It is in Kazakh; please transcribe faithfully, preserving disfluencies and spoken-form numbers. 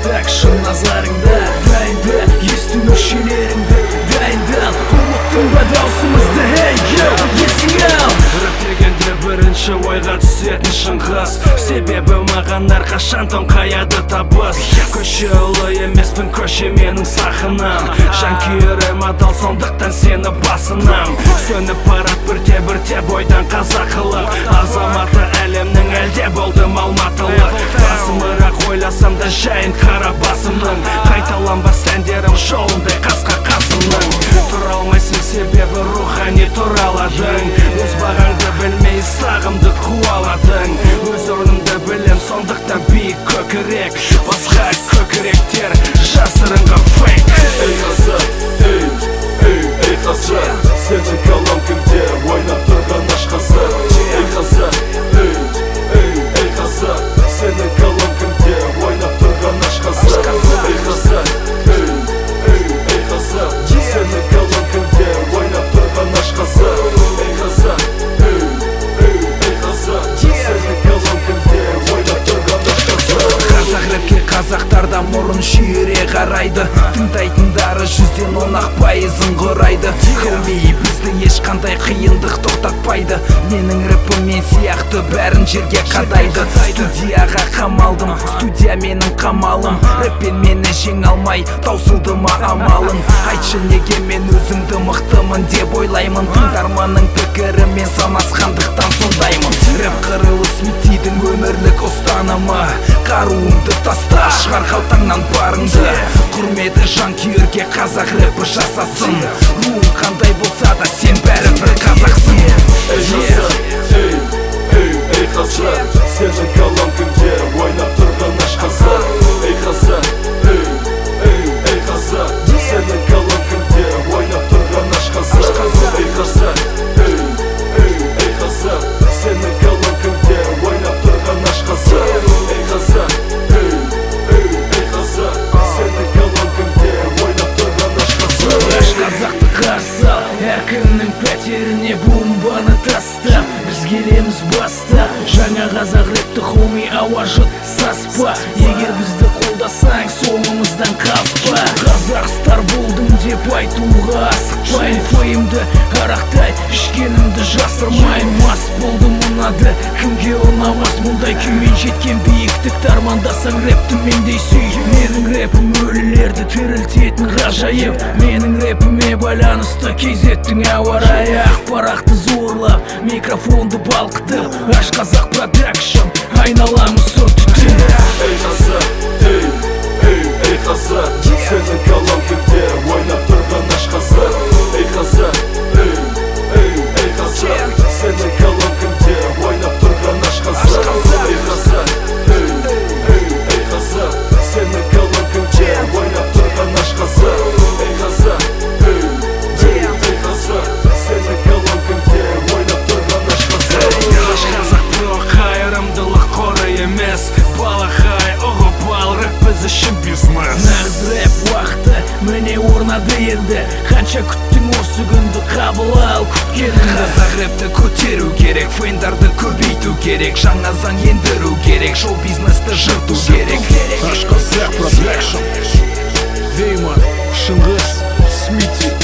продакшн назарыңда. Дайында есту мүшелеріңді, дайындал ұмыттың ба даусымызды, эй, йоу, есің ал. Рэп дегенде бірінші ойға түсетін шыңғыс, себебі маған әрқашан тоңқаяды табыс. Көше ұлы емеспін, көше менің сахынам, жанкүйерім адал, сондықтан сені басынам. Сөніп барат бірте-бірте бойдан қазақылық, азаматы әлемнің әлде болдым алматылық. Басымырақ ойласам да жайын қара басымның, қайталанбас әндерім жолындай қасқа қасымның. Тұра алмайсың себебі рухани тұраладың, өз бағаңды білмей сағымды қуаладың. Өз орнымды білем, сондықтан биік көкірек, басқа көкіректер жасырынған фейк. Эй қазақ, эй, эй, эй қазақ, сенің қалам кімде ойнап тұрған аш қазақ. Эй қазақ, эй, эй, эй қазақ, сенің қалам кімде ойнап тұрған аш қазақ. Эй қазақ, эй, эй, эй қазақ, сенің қалам кімде ойнап тұрған аш қазақ. Эй қазақ, эй, эй, эй қазақ, сенің қалам кімде ойнап тұрған аш қазақ. Қазақ рэпке қазақтардан мұрын шүйіре қарайды, тыңдайтындары жүзден он ақ пайызын құрайды. Хоми бізді ешқандай қиындық тоқтатпайды, менің рэпім мен сияқты бәрін жерге қадайды. Студияға қамалдым, студия менің қамалым, рэппен мені жеңе алмай таусылды ма амалың. Айтшы неге мен өзімді мықтымын деп ойлаймын, тыңдарманның пікірімен санасқандықтан сондаймын. Рэп қырылыс Смитидің өмірлік ұстанымы, қаруыңды таста, шығар қалтаңнан барыңды. Құрметі жанкүйерге қазақ рэпі жасасын, руың қандай болса да сен бәрібір қазақсың. Эй қазақ, эй, эй, эй қазақ, сенің қалам кімде ойнап тұрған аш қазақ. Эй қазақ, эй, эй, эй қазақ, сенің қалам кімде ойнап тұрған аш қазақ. Эй қазақ, эй, эй, эй қазақ, сенің қалам кімде ойнап тұрған аш қазақ. Эй қазақ, эй, эй, эй қазақ, сенің қалам кімде ойнап тұрған аш қазақ. Аш қазақты қарсы ал, әркімнің пәтеріне бомбаны таста, біз келеміз баста. Жаңа қазақ рэпті хоми ауа жұт саспа, егер бізді қолдасаң соңымыздан қалыспа. Қазақстар болдым деп айтуға асықпайын, феймді арақтай ішкенімді жасырмайын. Мас болдым ұнады, кімге ұнамас мұндай күймен жеткен биіктікті армандасаң рэпті мендей сүй. Менің рэпім өлілерді тірілтетін ғажайып, менің рэпіме байланысты кейзеттің ауа райы. Ақпарақты зорлап, микрофонды балқытып, аш қазақ продакшн айналамыз сұр түтін. Эй қазақ, эй, эй, эй қазақ, сенің қалам кімде ойнап тұрған аш қазақ. Эй қазақ, эй, эй, эй қазақ, сенің қалам кімде ойнап тұрған аш қазақ. Эй қазақ, эй, эй, эй қазақ, сенің қалам кімде ойнап тұрған аш қазақ. Эй қазақ, эй, эй, эй қазақ, сенің қалам кімде ойнап тұрған аш қазақ. Аш қазақ бұл қайырымдылық қоры емес, балақай ұғып ал, рэп біз үшін бизнес. Нағыз рэп уақыты міне орнады енді, қанша күттің осы күнді қабыл ал күткеніңді. Қазақ рэпті көтеру керек, фендарды көбейту керек, жаңа заң ендіру керек, шоу бизнесті жырту керек. Аш қазақ продакшн, Деймон, Шыңғыс, Смити.